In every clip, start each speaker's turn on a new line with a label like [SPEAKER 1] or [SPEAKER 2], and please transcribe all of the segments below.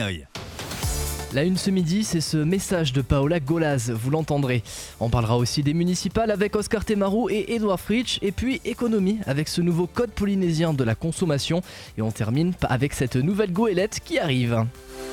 [SPEAKER 1] La une ce midi, c'est ce message de Paola Golaz, vous l'entendrez. On parlera aussi des municipales avec Oscar Temarou et Edouard Fritsch, et puis économie avec ce nouveau code polynésien de la consommation. Et on termine avec cette nouvelle goélette qui arrive.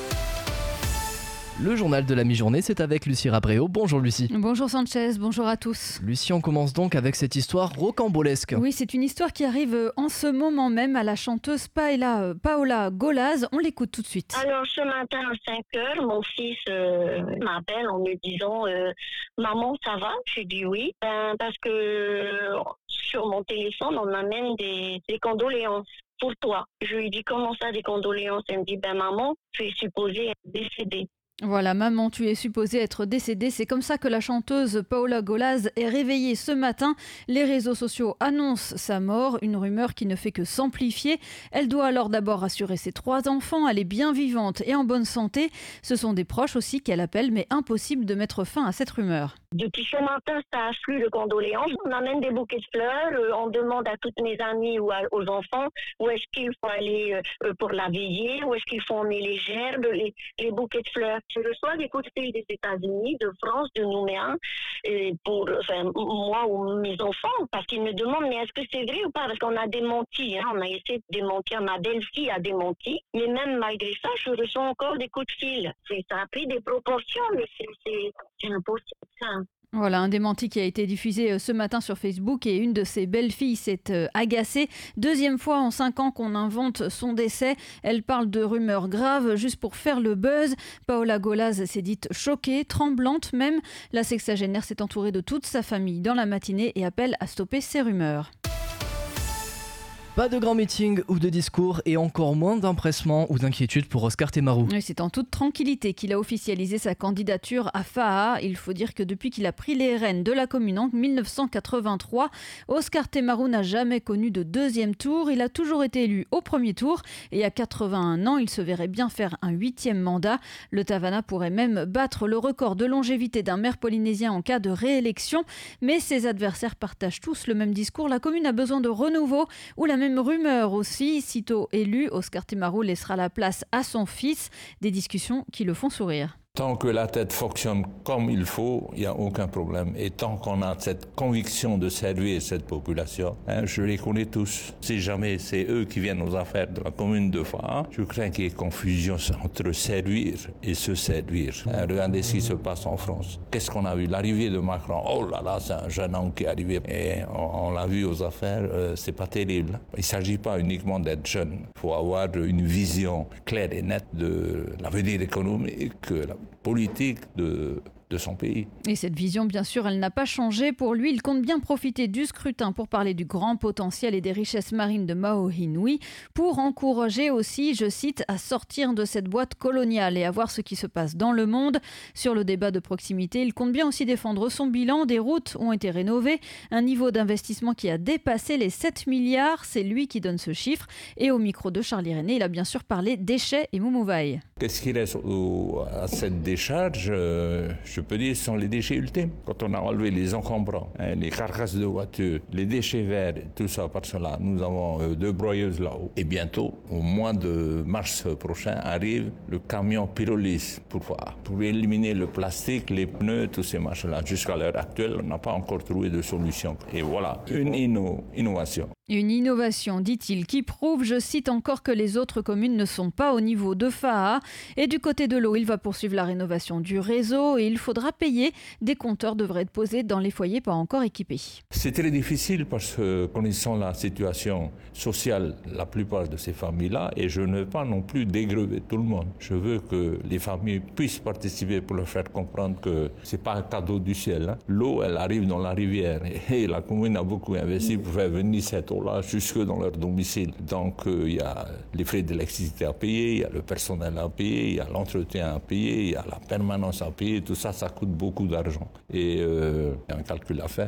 [SPEAKER 1] Le journal de la mi-journée, c'est avec Lucie Rabréau. Bonjour Lucie.
[SPEAKER 2] Bonjour Sanchez, bonjour à tous.
[SPEAKER 1] Lucie, on commence donc avec cette histoire rocambolesque.
[SPEAKER 2] Oui, c'est une histoire qui arrive en ce moment même à la chanteuse Paola Golaz. On l'écoute tout de suite.
[SPEAKER 3] Alors ce matin à 5 heures, mon fils m'appelle en me disant Maman, ça va? Je dis oui. Parce que sur mon téléphone, on m'amène des condoléances pour toi. Je lui dis comment ça, des condoléances? Elle me dit maman, tu es supposée être décédée.
[SPEAKER 2] Voilà, maman, tu es supposée être décédée. C'est comme ça que la chanteuse Paola Golaz est réveillée ce matin. Les réseaux sociaux annoncent sa mort, une rumeur qui ne fait que s'amplifier. Elle doit alors d'abord rassurer ses 3 enfants. Elle est bien vivante et en bonne santé. Ce sont des proches aussi qu'elle appelle, mais impossible de mettre fin à cette rumeur.
[SPEAKER 3] Depuis ce matin, ça afflue de condoléances. On amène des bouquets de fleurs. On demande à toutes mes amies ou aux enfants où est-ce qu'il faut aller pour la veillée, où est-ce qu'il faut emmener les gerbes, les bouquets de fleurs. Je reçois des coups de fil des États-Unis, de France, de Nouméa, pour moi ou mes enfants, parce qu'ils me demandent mais est-ce que c'est vrai ou pas? Parce qu'on a démenti, on a essayé de démentir, ma belle-fille a démenti, mais même malgré ça, je reçois encore des coups de fil. Ça a pris des proportions, mais c'est impossible ça.
[SPEAKER 2] Voilà, un démenti qui a été diffusé ce matin sur Facebook et une de ses belles-filles s'est agacée. 2e fois en 5 ans qu'on invente son décès. Elle parle de rumeurs graves juste pour faire le buzz. Paola Golaz s'est dite choquée, tremblante même. La sexagénaire s'est entourée de toute sa famille dans la matinée et appelle à stopper ces rumeurs.
[SPEAKER 1] Pas de grand meeting ou de discours et encore moins d'empressement ou d'inquiétude pour Oscar Temarou.
[SPEAKER 2] Oui, c'est en toute tranquillité qu'il a officialisé sa candidature à FAA. Il faut dire que depuis qu'il a pris les rênes de la commune en 1983, Oscar Temarou n'a jamais connu de 2e tour. Il a toujours été élu au 1er tour et à 81 ans, il se verrait bien faire un 8e mandat. Le Tavana pourrait même battre le record de longévité d'un maire polynésien en cas de réélection. Mais ses adversaires partagent tous le même discours. La commune a besoin de renouveau ou la même rumeur aussi. Sitôt élu, Oscar Temarou laissera la place à son fils. Des discussions qui le font sourire.
[SPEAKER 4] Tant que la tête fonctionne comme il faut, il n'y a aucun problème. Et tant qu'on a cette conviction de servir cette population, je les connais tous. Si jamais c'est eux qui viennent aux affaires de la commune de Fa'a, je crains qu'il y ait confusion entre servir et se séduire. Regardez ce qui se passe en France. Qu'est-ce qu'on a vu? L'arrivée de Macron, oh là là, c'est un jeune homme qui est arrivé. Et on l'a vu aux affaires, c'est pas terrible. Il ne s'agit pas uniquement d'être jeune. Il faut avoir une vision claire et nette de l'avenir économique, la politique de son pays.
[SPEAKER 2] Et cette vision, bien sûr, elle n'a pas changé. Pour lui, il compte bien profiter du scrutin pour parler du grand potentiel et des richesses marines de Maohinui, pour encourager aussi, je cite, à sortir de cette boîte coloniale et à voir ce qui se passe dans le monde. Sur le débat de proximité, il compte bien aussi défendre son bilan. Des routes ont été rénovées, un niveau d'investissement qui a dépassé les 7 milliards. C'est lui qui donne ce chiffre. Et au micro de Charlie René, il a bien sûr parlé déchets et Mumuvai.
[SPEAKER 4] Qu'est-ce qui reste à cette décharge? Je peux dire, ce sont les déchets ultimes. Quand on a enlevé les encombrants, les carcasses de voitures, les déchets verts, tout ça, parce que là, nous avons 2 broyeuses là-haut. Et bientôt, au mois de mars prochain, arrive le camion pyrolyse pour éliminer le plastique, les pneus, tous ces machins-là. Jusqu'à l'heure actuelle, on n'a pas encore trouvé de solution. Et voilà, une innovation.
[SPEAKER 2] Une innovation, dit-il, qui prouve, je cite encore, que les autres communes ne sont pas au niveau de FAA. Et du côté de l'eau, il va poursuivre la rénovation du réseau et il faudra payer. Des compteurs devraient être posés dans les foyers pas encore équipés.
[SPEAKER 4] C'est très difficile parce que connaissant la situation sociale, la plupart de ces familles-là, et je ne veux pas non plus dégrever tout le monde. Je veux que les familles puissent participer pour leur faire comprendre que c'est pas un cadeau du ciel. L'eau, elle arrive dans la rivière et la commune a beaucoup investi pour faire venir cette eau-là jusque dans leur domicile. Donc il y a les frais d'électricité à payer, il y a le personnel à payer, il y a l'entretien à payer, il y a la permanence à payer. Tout ça, ça coûte beaucoup d'argent. Et il y a un calcul à faire, quoi.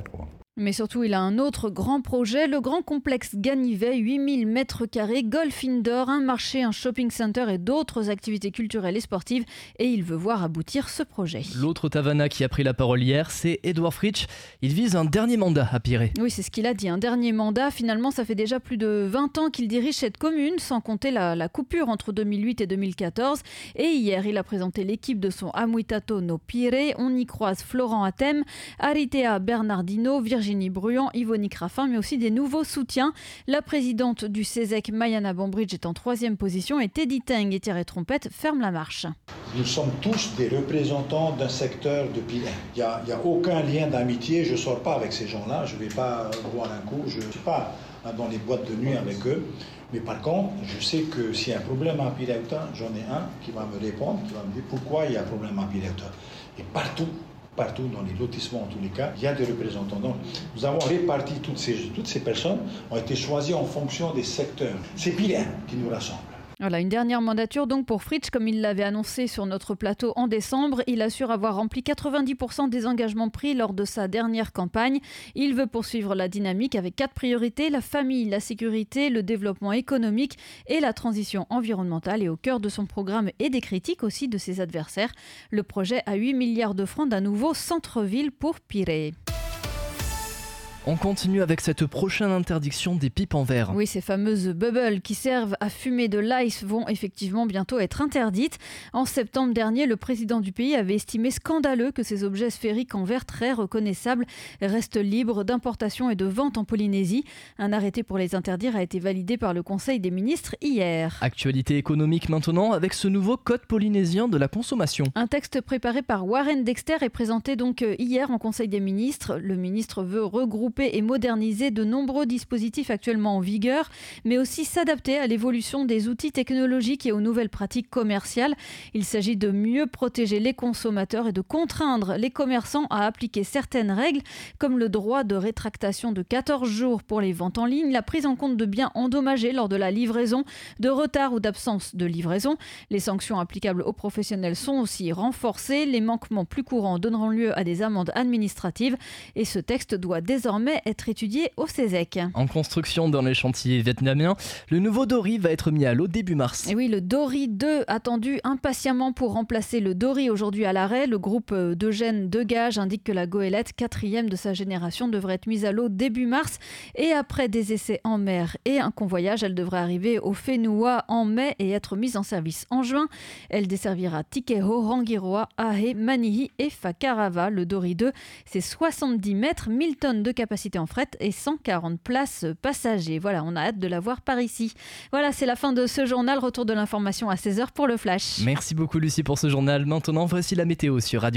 [SPEAKER 2] Mais surtout, il a un autre grand projet, le grand complexe Ganivet, 8000 mètres carrés, golf indoor, un marché, un shopping center et d'autres activités culturelles et sportives. Et il veut voir aboutir ce projet.
[SPEAKER 1] L'autre Tavana qui a pris la parole hier, c'est Edouard Fritsch. Il vise un dernier mandat à Pirée.
[SPEAKER 2] Oui, c'est ce qu'il a dit, un dernier mandat. Finalement, ça fait déjà plus de 20 ans qu'il dirige cette commune, sans compter la coupure entre 2008 et 2014. Et hier, il a présenté l'équipe de son Amuitato no Pirée. On y croise Florent Atem, Aritea Bernardino, Virginie Bruand, Yvonique Raffin, mais aussi des nouveaux soutiens. La présidente du CESEC, Mayana Bambridge, est en 3e position et Teddy Teng et Thierry Trompette ferment la marche.
[SPEAKER 5] Nous sommes tous des représentants d'un secteur de Pirée. Il n'y a aucun lien d'amitié, je ne sors pas avec ces gens-là, je ne vais pas boire un coup, je ne suis pas dans les boîtes de nuit avec eux. Mais par contre, je sais que s'il y a un problème à Pirée-Outa, j'en ai un qui va me répondre, qui va me dire pourquoi il y a un problème à Pirée-Outa. Et partout dans les lotissements en tous les cas, il y a des représentants. Donc, nous avons réparti toutes ces personnes, ont été choisies en fonction des secteurs. C'est Pirée qui nous rassemble.
[SPEAKER 2] Voilà, une dernière mandature donc pour Fritsch, comme il l'avait annoncé sur notre plateau en décembre. Il assure avoir rempli 90% des engagements pris lors de sa dernière campagne. Il veut poursuivre la dynamique avec 4 priorités, la famille, la sécurité, le développement économique et la transition environnementale. Et au cœur de son programme et des critiques aussi de ses adversaires, le projet à 8 milliards de francs d'un nouveau centre-ville pour Pirée.
[SPEAKER 1] On continue avec cette prochaine interdiction des pipes en verre.
[SPEAKER 2] Oui, ces fameuses bubbles qui servent à fumer de l'ice vont effectivement bientôt être interdites. En septembre dernier, le président du pays avait estimé scandaleux que ces objets sphériques en verre très reconnaissables restent libres d'importation et de vente en Polynésie. Un arrêté pour les interdire a été validé par le Conseil des ministres hier.
[SPEAKER 1] Actualité économique maintenant avec ce nouveau code polynésien de la consommation.
[SPEAKER 2] Un texte préparé par Warren Dexter est présenté donc hier en Conseil des ministres. Le ministre veut regrouper et moderniser de nombreux dispositifs actuellement en vigueur, mais aussi s'adapter à l'évolution des outils technologiques et aux nouvelles pratiques commerciales. Il s'agit de mieux protéger les consommateurs et de contraindre les commerçants à appliquer certaines règles, comme le droit de rétractation de 14 jours pour les ventes en ligne, la prise en compte de biens endommagés lors de la livraison, de retard ou d'absence de livraison. Les sanctions applicables aux professionnels sont aussi renforcées. Les manquements plus courants donneront lieu à des amendes administratives et ce texte doit désormais être étudié au CESEC.
[SPEAKER 1] En construction dans les chantiers vietnamiens, le nouveau Dory va être mis à l'eau début mars.
[SPEAKER 2] Et oui, le Dory 2 attendu impatiemment pour remplacer le Dory aujourd'hui à l'arrêt. Le groupe d'Eugène Degage indique que la goélette, 4e de sa génération, devrait être mise à l'eau début mars. Et après des essais en mer et un convoyage, elle devrait arriver au Whenua en mai et être mise en service en juin. Elle desservira Tikeho, Rangiroa, Ahe, Manihi et Fakarava. Le Dory 2, c'est 70 mètres, 1000 tonnes de capacité en fret et 140 places passagers. Voilà, on a hâte de la voir par ici. Voilà, c'est la fin de ce journal. Retour de l'information à 16h pour le Flash.
[SPEAKER 1] Merci beaucoup Lucie pour ce journal. Maintenant, voici la météo sur Radio